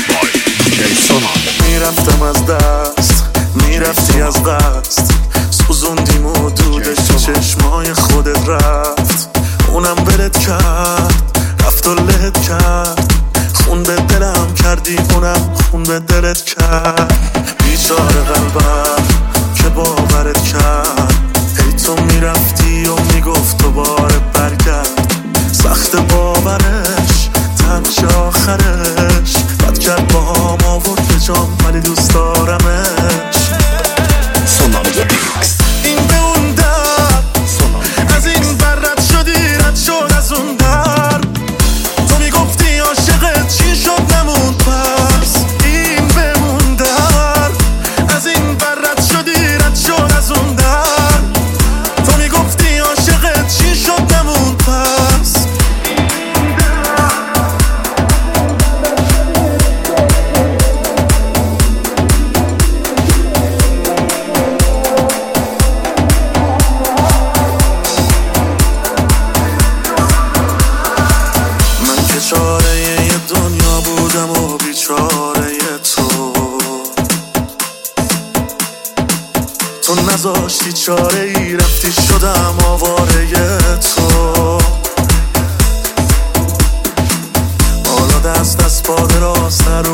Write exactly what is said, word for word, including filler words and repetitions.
میرفتم از دست، میرفتی از قصد، سوزوندیم و دودش تو چشمای خودت رفت. اونم ولت کرد، رفت و لهت کرد، خون به دلم کردی، اونم خون به دلت کرد. بیچاره قلبم که باورت کرد، هی تو میرفتی و میگفت دوباره برگرد. سخت باورش، تنش آخرش، بد کرد با هم آورد به جام، ولی دوست دارمش. این به اون در، از این بر رد شدی، رد شد از اون در. تو میگفتی عاشقت چی شد نمون پس. این به اون در، از این بر رد شدی، رد شد از اون در. تو میگفتی عاشقت چی شد نمون پس. چاره یه دنیا بودم و بیچاره تو، تو نذاشتی چاره ای، رفتی شدم آواره تو. حالا دست دست پا دراز تر